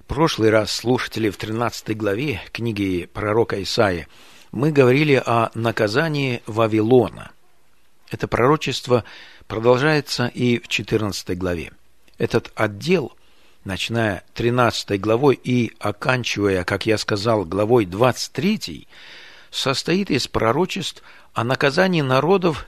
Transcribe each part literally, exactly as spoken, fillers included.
прошлый раз, слушатели, в тринадцатой главе книги пророка Исаии мы говорили о наказании Вавилона. Это пророчество продолжается и в четырнадцатой главе. Этот отдел, начиная тринадцатой главой и оканчивая, как я сказал, главой двадцать третьей, состоит из пророчеств о наказании народов,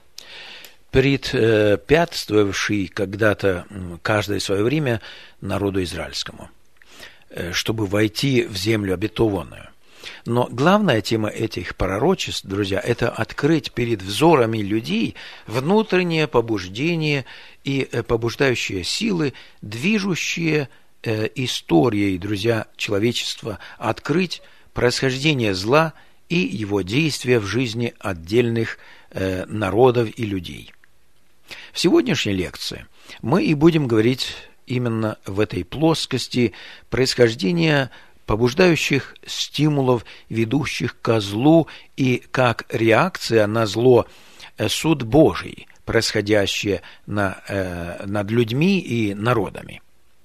предпятствовавший когда-то, каждое свое время, народу израильскому, чтобы войти в землю обетованную. Но главная тема этих пророчеств, друзья, это открыть перед взорами людей внутреннее побуждение и побуждающие силы, движущие историей, друзья, человечества, открыть происхождение зла и его действия в жизни отдельных народов и людей. В сегодняшней лекции мы и будем говорить именно в этой плоскости происхождения побуждающих стимулов, ведущих ко злу, и как реакция на зло суд Божий, происходящий на, э, над людьми и народами.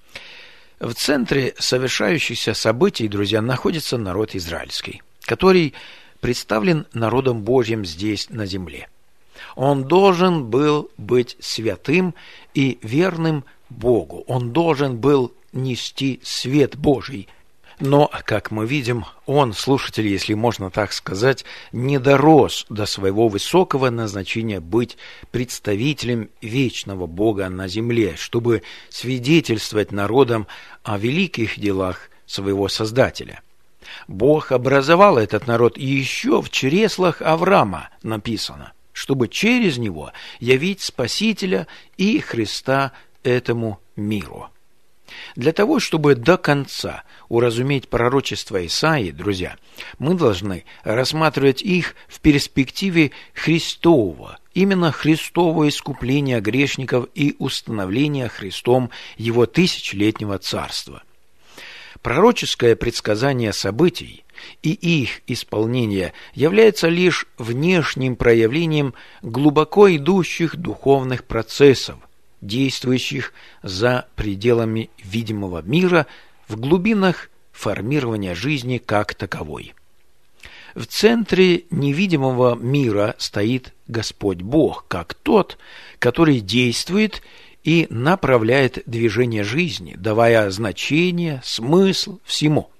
В центре совершающихся событий, друзья, находится народ израильский, который представлен народом Божьим здесь на земле. Он должен был быть святым и верным Богу. Он должен был нести свет Божий. Но, как мы видим, он, слушатели, если можно так сказать, не дорос до своего высокого назначения быть представителем вечного Бога на земле, чтобы свидетельствовать народам о великих делах своего Создателя. Бог образовал этот народ еще в чреслах Авраама, написано, чтобы через него явить Спасителя и Христа этому миру. Для того, чтобы до конца уразуметь пророчества Исаии, друзья, мы должны рассматривать их в перспективе Христового, именно Христового искупления грешников и установления Христом его тысячелетнего царства. Пророческое предсказание событий и их исполнение является лишь внешним проявлением глубоко идущих духовных процессов, действующих за пределами видимого мира в глубинах формирования жизни как таковой. В центре невидимого мира стоит Господь Бог, как тот, который действует и направляет движение жизни, давая значение, смысл всему.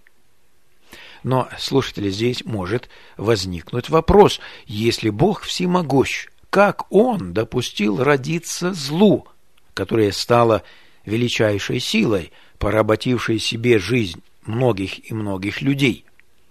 Но, слушатели, здесь может возникнуть вопрос: если Бог всемогущ, как Он допустил родиться злу, которое стало величайшей силой, поработившей себе жизнь многих и многих людей?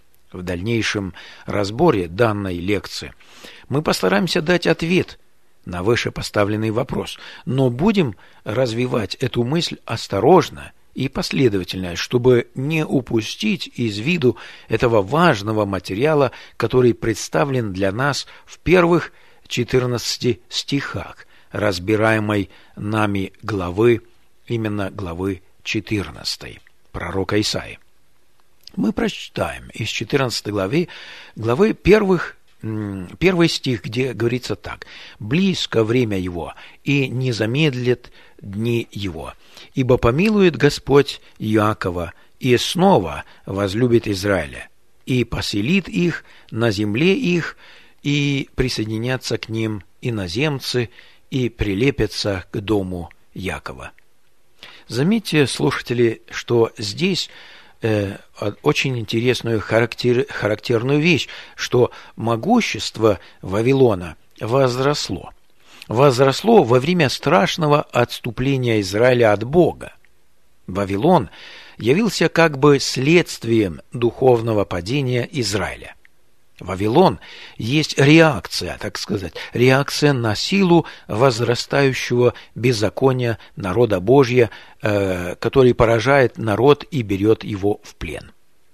В дальнейшем разборе данной лекции мы постараемся дать ответ на вышепоставленный вопрос, но будем развивать эту мысль осторожно и последовательно, чтобы не упустить из виду этого важного материала, который представлен для нас в первых четырнадцати стихах разбираемой нами главы, именно главы четырнадцатой пророка Исаии. Мы прочитаем из четырнадцатой главы, главы первых, первый стих, где говорится так: «Близко время его, и не замедлит дни его, ибо помилует Господь Иакова, и снова возлюбит Израиля, и поселит их на земле их, и присоединятся к ним иноземцы, и прилепятся к дому Якова». Заметьте, слушатели, что здесь э, очень интересную характер, характерную вещь, что могущество Вавилона возросло. Возросло во время страшного отступления Израиля от Бога. Вавилон явился как бы следствием духовного падения Израиля. Вавилон есть реакция, так сказать, реакция на силу возрастающего беззакония народа Божьего, э, который поражает народ и берет его в плен.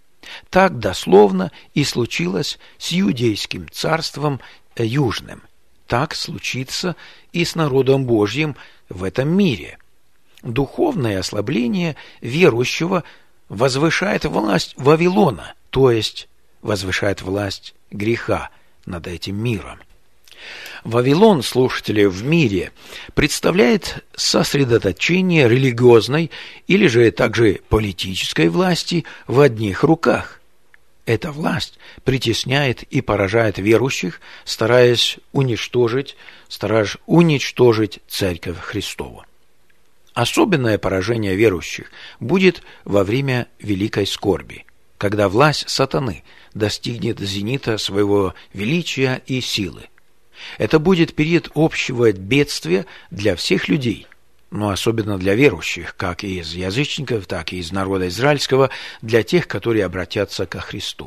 Так дословно и случилось с Иудейским царством э, южным. Так случится и с народом Божьим в этом мире. Духовное ослабление верующего возвышает власть Вавилона, то есть возвышает власть греха над этим миром. Вавилон, слушатели, в мире представляет сосредоточение религиозной или же также политической власти в одних руках. Эта власть притесняет и поражает верующих, стараясь уничтожить, стараясь уничтожить Церковь Христову. Особенное поражение верующих будет во время великой скорби, когда власть сатаны достигнет зенита своего величия и силы. Это будет период общего бедствия для всех людей, но особенно для верующих, как и из язычников, так и из народа израильского, для тех, которые обратятся ко Христу.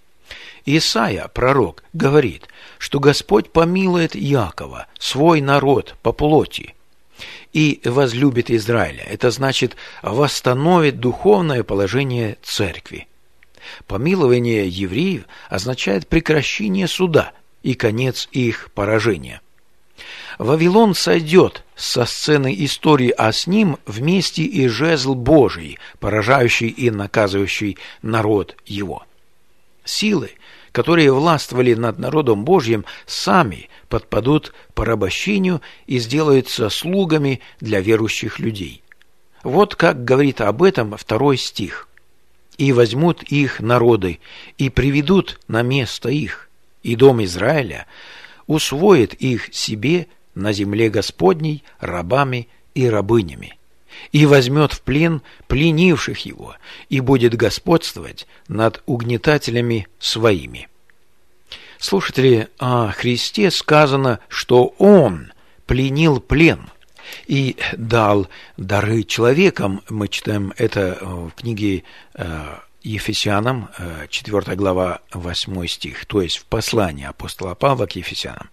Исайя, пророк, говорит, что Господь помилует Иакова, свой народ по плоти, и возлюбит Израиля. Это значит, восстановит духовное положение церкви. Помилование евреев означает прекращение суда и конец их поражения. Вавилон сойдет со сцены истории, а с ним вместе и жезл Божий, поражающий и наказывающий народ его. Силы, которые властвовали над народом Божьим, сами подпадут порабощению и сделаются слугами для верующих людей. Вот как говорит об этом второй стих. «И возьмут их народы, и приведут на место их, и дом Израиля усвоит их себе на земле Господней рабами и рабынями, и возьмет в плен пленивших его, и будет господствовать над угнетателями своими». Слушатели, о Христе сказано, что Он пленил плен и дал дары человекам. Мы читаем это в книге Ефесянам, четвёртая глава, восьмой стих, то есть в послании апостола Павла к Ефесянам.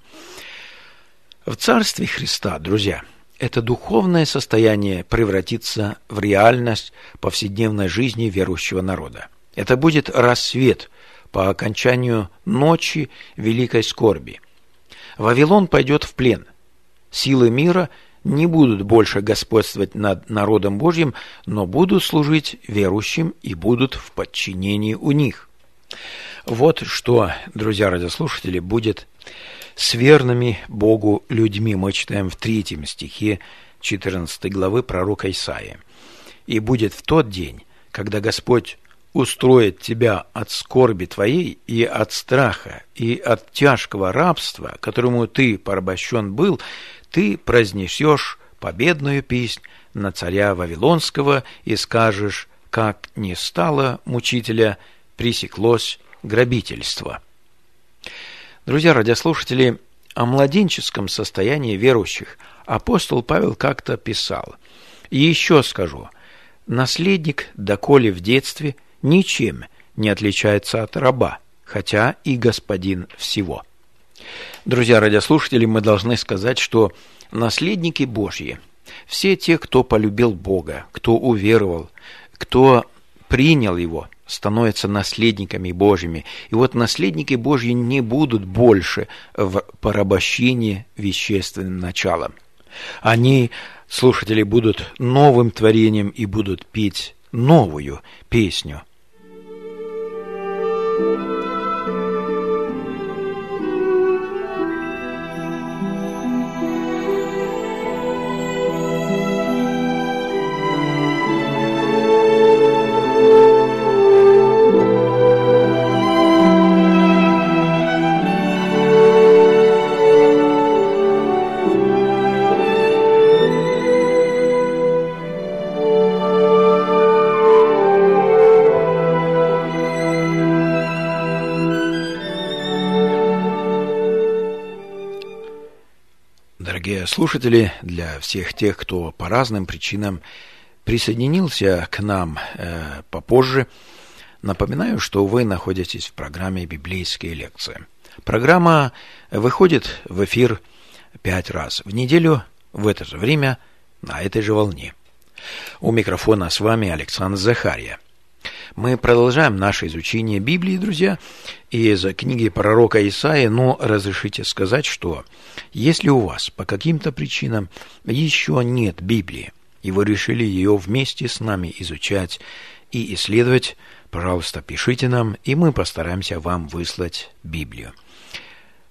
В Царстве Христа, друзья, это духовное состояние превратится в реальность повседневной жизни верующего народа. Это будет рассвет по окончанию ночи великой скорби. Вавилон пойдет в плен. Силы мира не будут больше господствовать над народом Божьим, но будут служить верующим и будут в подчинении у них. Вот что, друзья радиослушатели, будет с верными Богу людьми. Мы читаем в третьем стихе четырнадцатой главы пророка Исаии. «И будет в тот день, когда Господь устроит тебя от скорби твоей и от страха, и от тяжкого рабства, которому ты порабощен был, ты произнесешь победную песнь на царя Вавилонского и скажешь, как не стало мучителя, пресеклось грабительство». Друзья радиослушатели, о младенческом состоянии верующих апостол Павел как-то писал: «И еще скажу, наследник, доколе в детстве, ничем не отличается от раба, хотя и господин всего». Друзья радиослушатели, мы должны сказать, что наследники Божьи, все те, кто полюбил Бога, кто уверовал, кто принял Его, становятся наследниками Божьими. И вот наследники Божьи не будут больше в порабощении вещественным началом. Они, слушатели, будут новым творением и будут петь новую песню. Дорогие слушатели, для всех тех, кто по разным причинам присоединился к нам э, попозже, напоминаю, что вы находитесь в программе «Библейские лекции». Программа выходит в эфир пять раз в неделю в это же время на этой же волне. У микрофона с вами Александр Захарья. Мы продолжаем наше изучение Библии, друзья, из книги пророка Исаии, но разрешите сказать, что если у вас по каким-то причинам еще нет Библии, и вы решили ее вместе с нами изучать и исследовать, пожалуйста, пишите нам, и мы постараемся вам выслать Библию.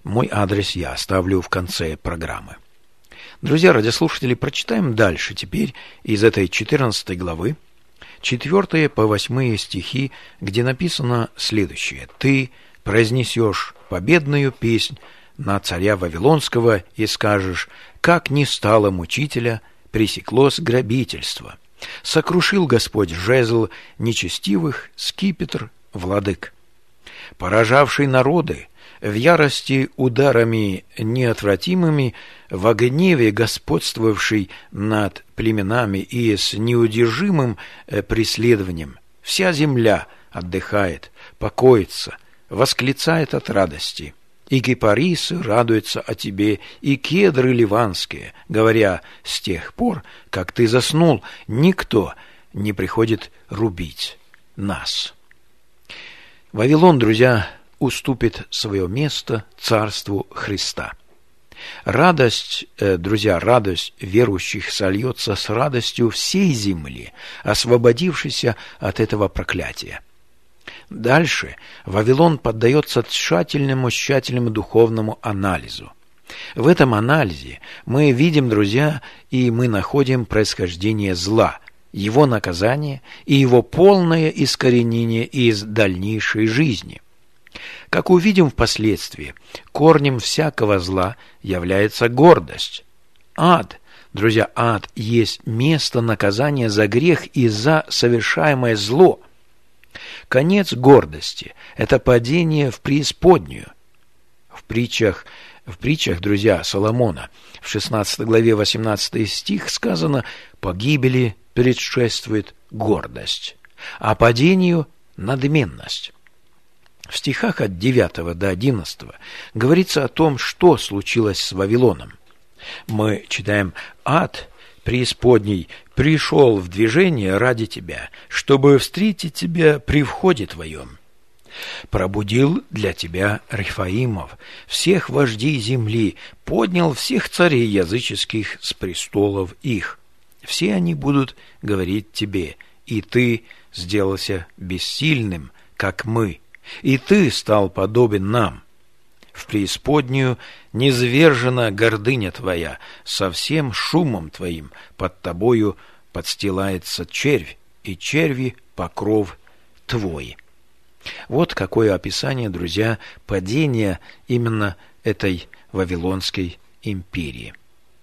Мой адрес я оставлю в конце программы. Друзья, радиослушатели, прочитаем дальше теперь из этой четырнадцатой главы, четвёртые по восьмые стихи, где написано следующее. «Ты произнесешь победную песнь на царя Вавилонского и скажешь, как не стало мучителя, пресеклось грабительство. Сокрушил Господь жезл нечестивых, скипетр владык, поражавший народы, в ярости ударами неотвратимыми, в гневе господствовавший над племенами и с неудержимым преследованием. Вся земля отдыхает, покоится, восклицает от радости. И кипарисы радуются о тебе, и кедры ливанские, говоря, с тех пор, как ты заснул, никто не приходит рубить нас». Вавилон, друзья, уступит свое место царству Христа. Радость, друзья, радость верующих сольется с радостью всей земли, освободившейся от этого проклятия. Дальше Вавилон поддается тщательному, тщательному духовному анализу. В этом анализе мы видим, друзья, и мы находим происхождение зла, его наказание и его полное искоренение из дальнейшей жизни. Как увидим впоследствии, корнем всякого зла является гордость. Ад, друзья, ад есть место наказания за грех и за совершаемое зло. Конец гордости – это падение в преисподнюю. В притчах, в притчах, друзья, Соломона, в шестнадцатой главе восемнадцатый стих сказано: «Погибели предшествует гордость, а падению – надменность». В стихах от девятого до одиннадцатого говорится о том, что случилось с Вавилоном. Мы читаем: «Ад преисподней пришел в движение ради тебя, чтобы встретить тебя при входе твоем. Пробудил для тебя Рефаимов, всех вождей земли, поднял всех царей языческих с престолов их. Все они будут говорить тебе, и ты сделался бессильным, как мы, и ты стал подобен нам. В преисподнюю низвержена гордыня твоя, со всем шумом твоим под тобою подстилается червь, и черви покров твой». Вот какое описание, друзья, падения именно этой Вавилонской империи.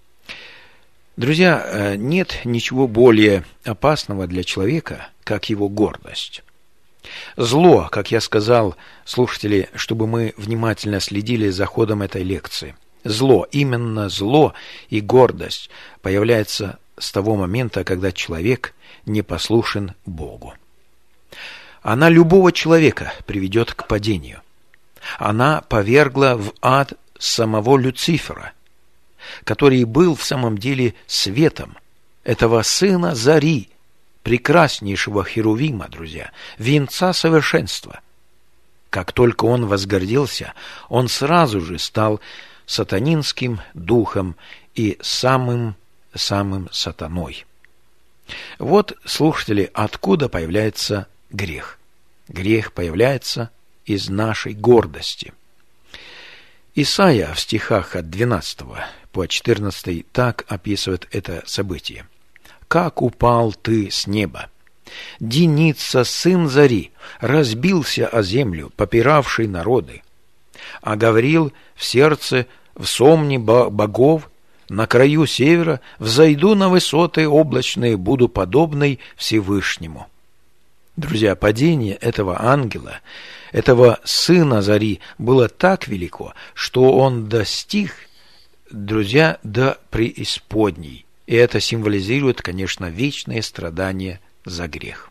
Друзья, нет ничего более опасного для человека, как его гордость. Зло, как я сказал, слушатели, чтобы мы внимательно следили за ходом этой лекции. Зло, именно зло и гордость появляется с того момента, когда человек не послушен Богу. Она любого человека приведет к падению. Она повергла в ад самого Люцифера, который был в самом деле светом, этого сына зари, прекраснейшего Херувима, друзья, венца совершенства. Как только он возгордился, он сразу же стал сатанинским духом и самым-самым сатаной. Вот, слушатели, откуда появляется грех. Грех появляется из нашей гордости. Исайя в стихах от двенадцатого по четырнадцатый так описывает это событие. «Как упал ты с неба! Деница, сын зари, разбился о землю, попиравший народы. А говорил в сердце, в сомне богов, на краю севера, взойду на высоты облачные, буду подобной Всевышнему». Друзья, падение этого ангела, этого сына зари, было так велико, что он достиг, друзья, до преисподней. И это символизирует, конечно, вечное страдание за грех.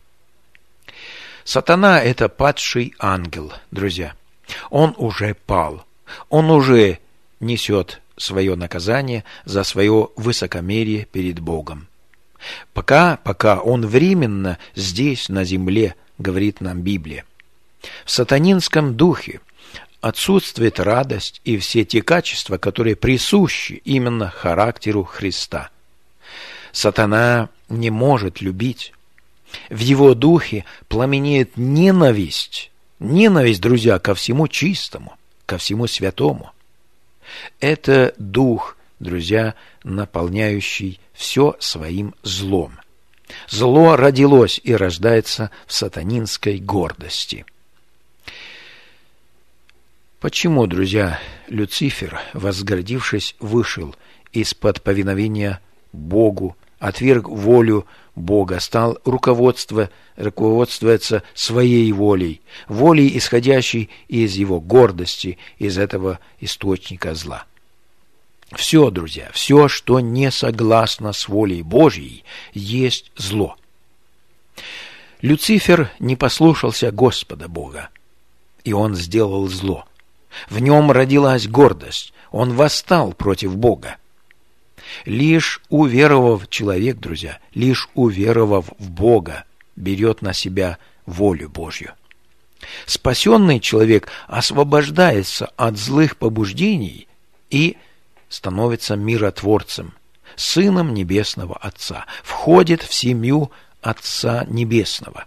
Сатана – это падший ангел, друзья. Он уже пал. Он уже несет свое наказание за свое высокомерие перед Богом. Пока, пока он временно здесь, на земле, говорит нам Библия. В сатанинском духе отсутствует радость и все те качества, которые присущи именно характеру Христа. Сатана не может любить. В его духе пламенеет ненависть. Ненависть, друзья, ко всему чистому, ко всему святому. Это дух, друзья, наполняющий все своим злом. Зло родилось и рождается в сатанинской гордости. Почему, друзья, Люцифер, возгордившись, вышел из-под повиновения Богу, отверг волю Бога, стал руководство, руководствоваться своей волей, волей, исходящей из его гордости, из этого источника зла? Все, друзья, все, что не согласно с волей Божьей, есть зло. Люцифер не послушался Господа Бога, и он сделал зло. В нем родилась гордость, он восстал против Бога. Лишь уверовав человек, друзья, лишь уверовав в Бога, берет на себя волю Божью. Спасенный человек освобождается от злых побуждений и становится миротворцем, сыном Небесного Отца, входит в семью Отца Небесного.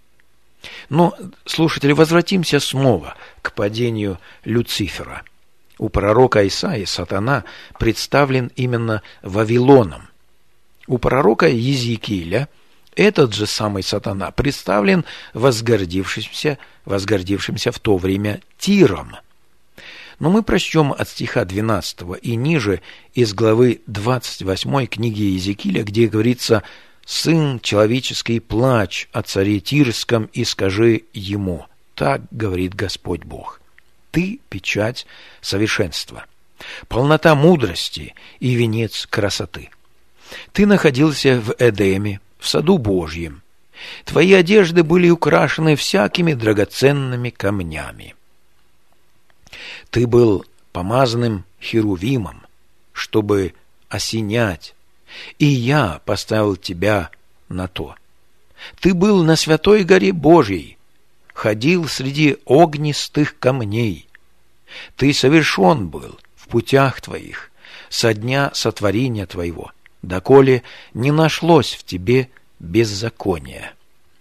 Но, слушатели, возвратимся снова к падению Люцифера. У пророка Исаии сатана представлен именно Вавилоном. У пророка Иезекииля этот же самый сатана представлен возгордившимся, возгордившимся в то время Тиром. Но мы прочтем от стиха двенадцатого и ниже из главы двадцать восьмой книги Иезекииля, где говорится: «Сын человеческий, плачь о царе Тирском и скажи ему, так говорит Господь Бог, ты печать совершенства, полнота мудрости и венец красоты. Ты находился в Эдеме, в саду Божьем. Твои одежды были украшены всякими драгоценными камнями. Ты был помазанным херувимом, чтобы осенять, и я поставил тебя на то. Ты был на святой горе Божьей, ходил среди огнистых камней. Ты совершен был в путях твоих со дня сотворения твоего, доколе не нашлось в тебе беззакония.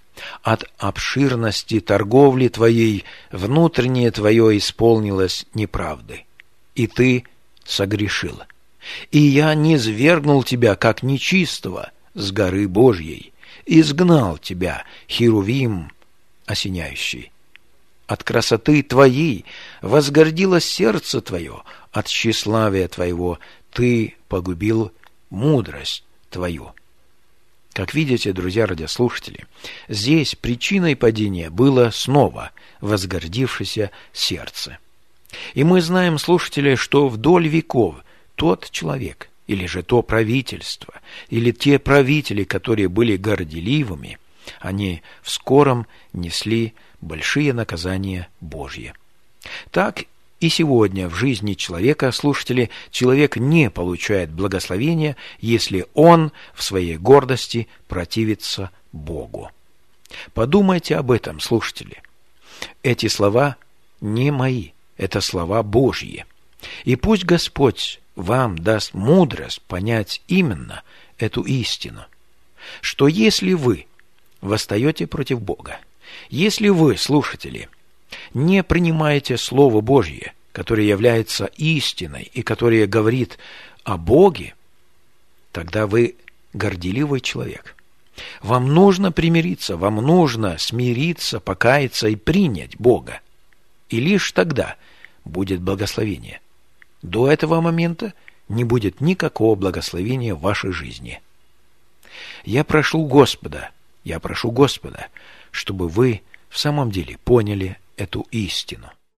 От обширности торговли твоей внутреннее твое исполнилось неправды, и ты согрешил. И я низвергнул тебя, как нечистого, с горы Божьей, изгнал тебя, херувим осеняющий. От красоты твоей возгордилось сердце твое, от тщеславия твоего ты погубил мудрость твою». Как видите, друзья радиослушатели, здесь причиной падения было снова возгордившееся сердце. И мы знаем, слушатели, что вдоль веков тот человек, или же то правительство, или те правители, которые были горделивыми, они в скором несли большие наказания Божьи. Так и сегодня в жизни человека, слушатели, человек не получает благословения, если он в своей гордости противится Богу. Подумайте об этом, слушатели. Эти слова не мои, это слова Божьи. И пусть Господь вам даст мудрость понять именно эту истину, что если вы восстаете против Бога, если вы, слушатели, не принимаете Слово Божье, которое является истиной и которое говорит о Боге, тогда вы горделивый человек. Вам нужно примириться, вам нужно смириться, покаяться и принять Бога. И лишь тогда будет благословение. До этого момента не будет никакого благословения в вашей жизни. Я прошу Господа, я прошу Господа, чтобы вы в самом деле поняли эту истину.